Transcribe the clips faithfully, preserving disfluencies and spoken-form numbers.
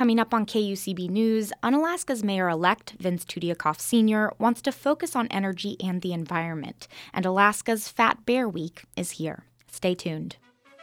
Coming up on K U C B News, Unalaska's mayor-elect, Vince Tudiakoff Senior, wants to focus on energy and the environment, and Alaska's Fat Bear Week is here. Stay tuned.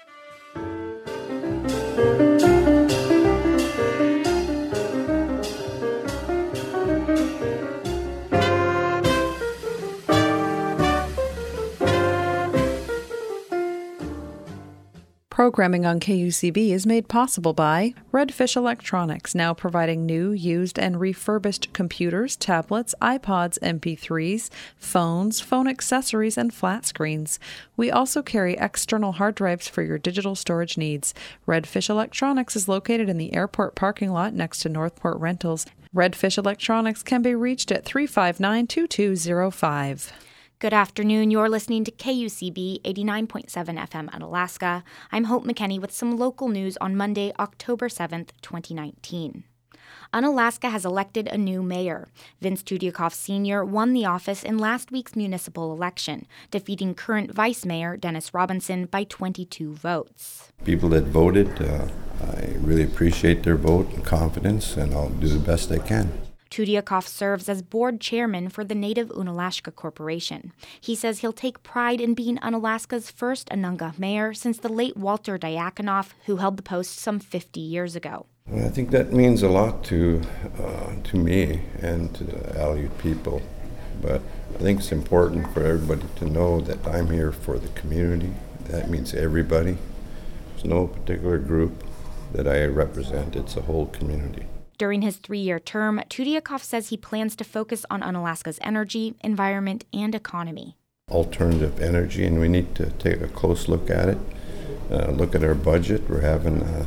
Programming on K U C B is made possible by Redfish Electronics, now providing new, used, and refurbished computers, tablets, iPods, M P threes, phones, phone accessories, and flat screens. We also carry external hard drives for your digital storage needs. Redfish Electronics is located in the airport parking lot next to Northport Rentals. Redfish Electronics can be reached at three five nine, two two zero five. Good afternoon. You're listening to K U C B eighty-nine point seven F M at Alaska. I'm Hope McKenney with some local news on Monday, October seventh, twenty nineteen. Unalaska has elected a new mayor. Vince Tudiakoff Senior won the office in last week's municipal election, defeating current vice mayor Dennis Robinson by twenty-two votes. People that voted, uh, I really appreciate their vote and confidence, and I'll do the best I can. Tudiakoff serves as board chairman for the Native Unalaska Corporation. He says he'll take pride in being Unalaska's first Anunga mayor since the late Walter Diakonoff, who held the post some fifty years ago. I think that means a lot to uh, to me and to the Aleut people, but I think it's important for everybody to know that I'm here for the community. That means everybody. There's no particular group that I represent, it's a whole community. During his three-year term, Tudiakoff says he plans to focus on Unalaska's energy, environment, and economy. Alternative energy, and we need to take a close look at it, uh, look at our budget. We're having uh,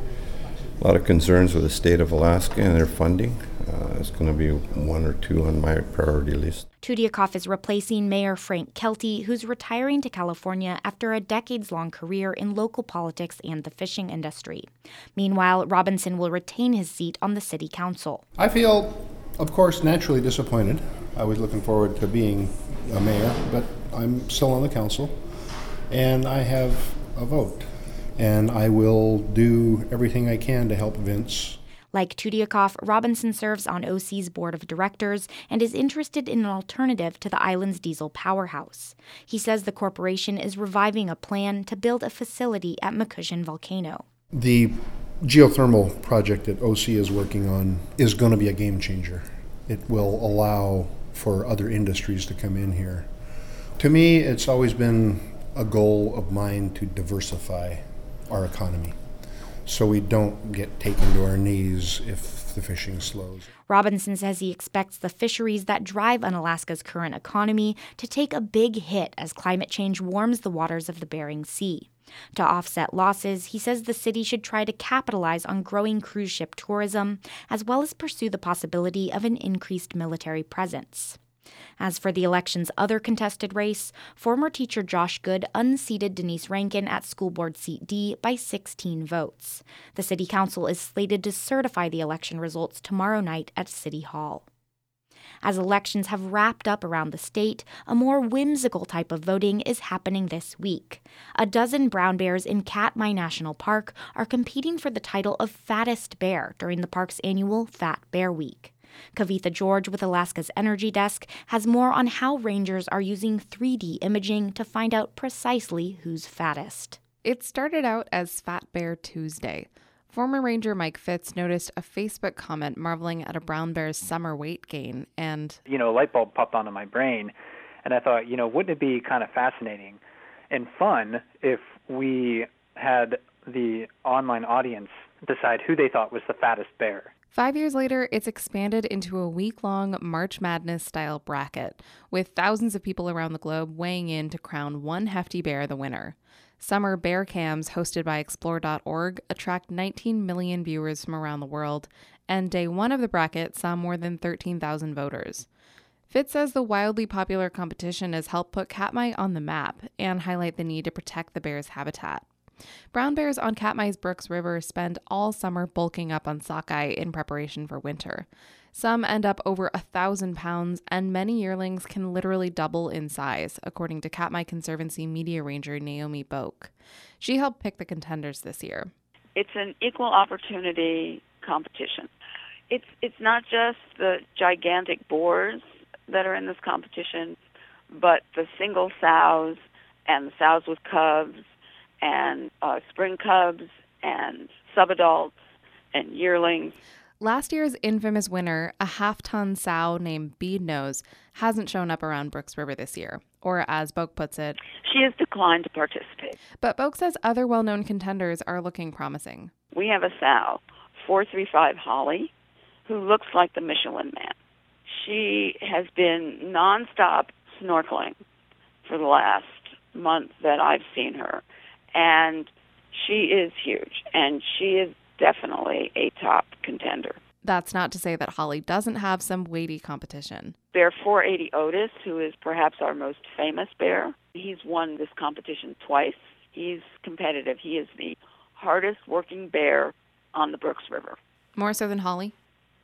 a lot of concerns with the state of Alaska and their funding. Uh, it's going to be one or two on my priority list. Tudiakoff is replacing Mayor Frank Kelty, who's retiring to California after a decades-long career in local politics and the fishing industry. Meanwhile, Robinson will retain his seat on the city council. I feel, of course, naturally disappointed. I was looking forward to being a mayor, but I'm still on the council, and I have a vote. And I will do everything I can to help Vince. Like Tudiakoff, Robinson serves on O C's board of directors and is interested in an alternative to the island's diesel powerhouse. He says the corporation is reviving a plan to build a facility at McCushion Volcano. The geothermal project that O C is working on is going to be a game changer. It will allow for other industries to come in here. To me, it's always been a goal of mine to diversify our economy, so we don't get taken to our knees if the fishing slows. Robinson says he expects the fisheries that drive Unalaska's current economy to take a big hit as climate change warms the waters of the Bering Sea. To offset losses, he says the city should try to capitalize on growing cruise ship tourism, as well as pursue the possibility of an increased military presence. As for the election's other contested race, former teacher Josh Good unseated Denise Rankin at School Board Seat D by sixteen votes. The city council is slated to certify the election results tomorrow night at City Hall. As elections have wrapped up around the state, a more whimsical type of voting is happening this week. A dozen brown bears in Katmai National Park are competing for the title of Fattest Bear during the park's annual Fat Bear Week. Kavitha George with Alaska's Energy Desk has more on how rangers are using three D imaging to find out precisely who's fattest. It started out as Fat Bear Tuesday. Former ranger Mike Fitz noticed a Facebook comment marveling at a brown bear's summer weight gain, and, you know, a light bulb popped onto my brain, and I thought, you know, wouldn't it be kind of fascinating and fun if we had the online audience decide who they thought was the fattest bear? Five years later, it's expanded into a week-long March Madness-style bracket, with thousands of people around the globe weighing in to crown one hefty bear the winner. Summer bear cams hosted by explore dot org attract nineteen million viewers from around the world, and day one of the bracket saw more than thirteen thousand voters. Fitz says the wildly popular competition has helped put Katmai on the map and highlight the need to protect the bear's habitat. Brown bears on Katmai's Brooks River spend all summer bulking up on sockeye in preparation for winter. Some end up over a thousand pounds, and many yearlings can literally double in size, according to Katmai Conservancy media ranger Naomi Boak. She helped pick the contenders this year. It's an equal opportunity competition. It's it's not just the gigantic boars that are in this competition, but the single sows and the sows with cubs and uh, spring cubs and subadults and yearlings. Last year's infamous winner, a half-ton sow named Beadnose, hasn't shown up around Brooks River this year, or as Boak puts it, she has declined to participate. But Boak says other well-known contenders are looking promising. We have a sow, four three five Holly, who looks like the Michelin Man. She has been nonstop snorkeling for the last month that I've seen her, and she is huge, and she is definitely a top contender. That's not to say that Holly doesn't have some weighty competition. Bear four eighty Otis, who is perhaps our most famous bear, he's won this competition twice. He's competitive. He is the hardest working bear on the Brooks River. More so than Holly?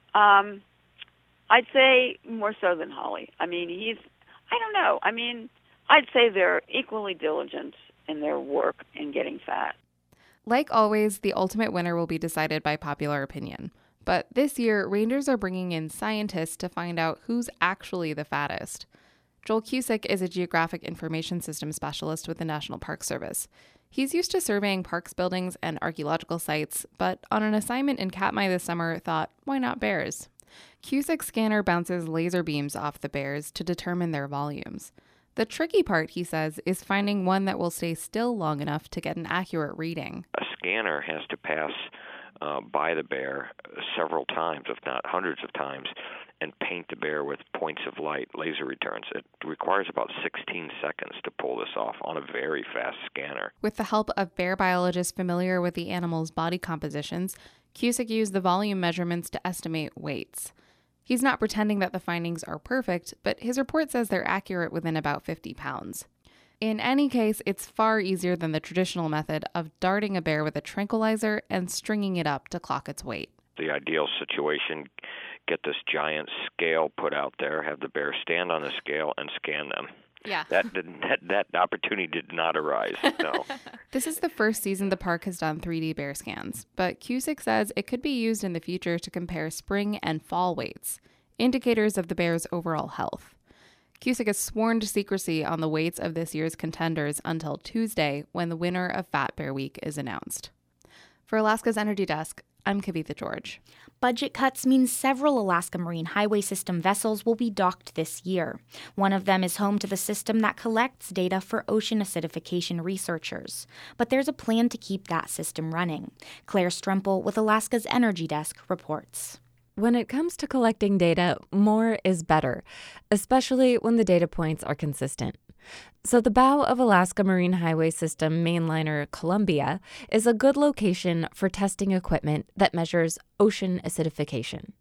Um, I'd say more so than Holly. I mean, he's, I don't know. I mean, I'd say they're equally diligent in their work in getting fat. Like always, the ultimate winner will be decided by popular opinion. But this year, rangers are bringing in scientists to find out who's actually the fattest. Joel Cusick is a geographic information system specialist with the National Park Service. He's used to surveying parks buildings and archaeological sites, but on an assignment in Katmai this summer thought, why not bears? Cusick's scanner bounces laser beams off the bears to determine their volumes. The tricky part, he says, is finding one that will stay still long enough to get an accurate reading. A scanner has to pass uh, by the bear several times, if not hundreds of times, and paint the bear with points of light, laser returns. It requires about sixteen seconds to pull this off on a very fast scanner. With the help of bear biologists familiar with the animal's body compositions, Cusick used the volume measurements to estimate weights. He's not pretending that the findings are perfect, but his report says they're accurate within about fifty pounds. In any case, it's far easier than the traditional method of darting a bear with a tranquilizer and stringing it up to clock its weight. The ideal situation, get this giant scale put out there, have the bear stand on the scale and scan them. Yeah. That, didn't, that that opportunity did not arise, no. This is the first season the park has done three D bear scans, but Cusick says it could be used in the future to compare spring and fall weights, indicators of the bear's overall health. Cusick has sworn to secrecy on the weights of this year's contenders until Tuesday, when the winner of Fat Bear Week is announced. For Alaska's Energy Desk, I'm Kavitha George. Budget cuts mean several Alaska Marine Highway System vessels will be docked this year. One of them is home to the system that collects data for ocean acidification researchers. But there's a plan to keep that system running. Claire Strempel with Alaska's Energy Desk reports. When it comes to collecting data, more is better, especially when the data points are consistent. So the bow of Alaska Marine Highway System mainliner Columbia is a good location for testing equipment that measures ocean acidification.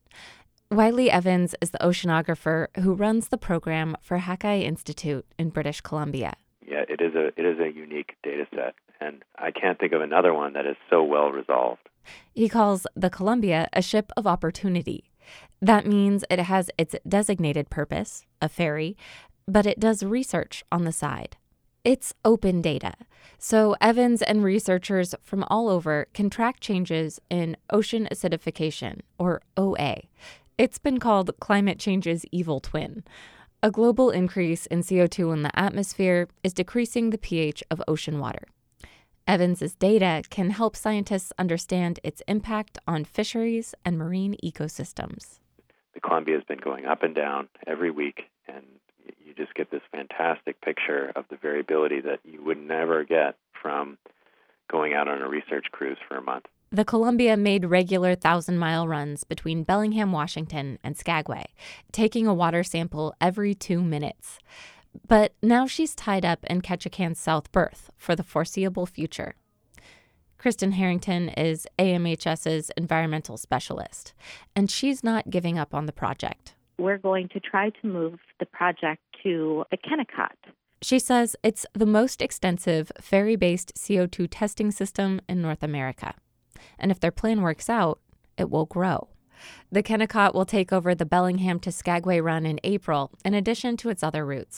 Wiley Evans is the oceanographer who runs the program for Hakai Institute in British Columbia. Yeah, it is a it is a unique data set, and I can't think of another one that is so well resolved. He calls the Columbia a ship of opportunity. That means it has its designated purpose, a ferry, but it does research on the side. It's open data, so Evans and researchers from all over can track changes in ocean acidification, or O A. It's been called climate change's evil twin. A global increase in C O two in the atmosphere is decreasing the pH of ocean water. Evans's data can help scientists understand its impact on fisheries and marine ecosystems. The Columbia has been going up and down every week, and you just get this fantastic picture of the variability that you would never get from going out on a research cruise for a month. The Columbia made regular thousand-mile runs between Bellingham, Washington, and Skagway, taking a water sample every two minutes. But now she's tied up in Ketchikan's South Berth for the foreseeable future. Kristen Harrington is AMHS's environmental specialist, and she's not giving up on the project. We're going to try to move the project to the Kennecott. She says it's the most extensive ferry-based C O two testing system in North America. And if their plan works out, it will grow. The Kennecott will take over the Bellingham to Skagway run in April, in addition to its other routes.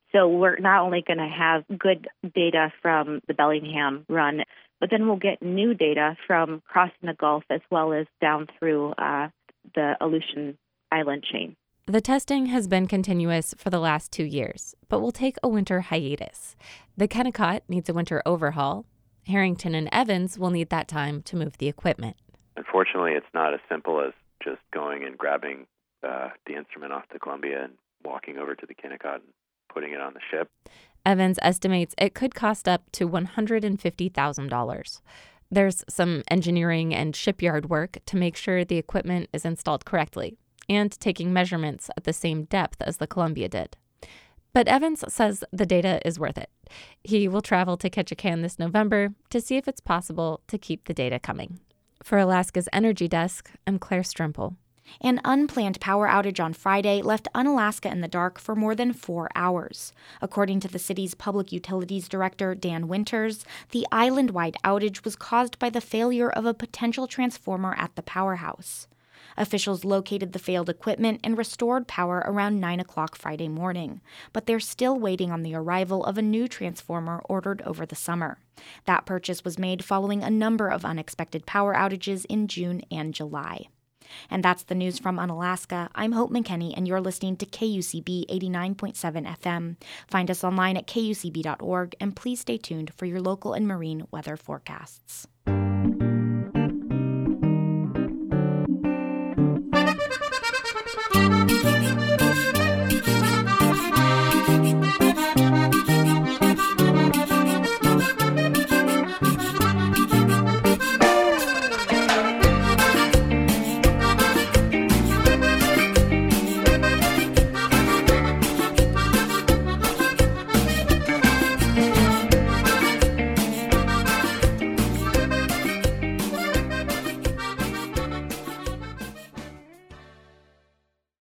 So we're not only going to have good data from the Bellingham run, but then we'll get new data from crossing the Gulf as well as down through uh, the Aleutian Island chain. The testing has been continuous for the last two years, but will take a winter hiatus. The Kennecott needs a winter overhaul. Harrington and Evans will need that time to move the equipment. Unfortunately, it's not as simple as just going and grabbing uh, the instrument off the Columbia and walking over to the Kennecott and putting it on the ship. Evans estimates it could cost up to one hundred fifty thousand dollars. There's some engineering and shipyard work to make sure the equipment is installed correctly and taking measurements at the same depth as the Columbia did. But Evans says the data is worth it. He will travel to Ketchikan this November to see if it's possible to keep the data coming. For Alaska's Energy Desk, I'm Claire Strimple. An unplanned power outage on Friday left Unalaska in the dark for more than four hours. According to the city's public utilities director, Dan Winters, the island-wide outage was caused by the failure of a potential transformer at the powerhouse. Officials located the failed equipment and restored power around nine o'clock Friday morning, but they're still waiting on the arrival of a new transformer ordered over the summer. That purchase was made following a number of unexpected power outages in June and July. And that's the news from Unalaska. I'm Hope McKenney, and you're listening to K U C B eighty-nine point seven F M. Find us online at K U C B dot org, and please stay tuned for your local and marine weather forecasts.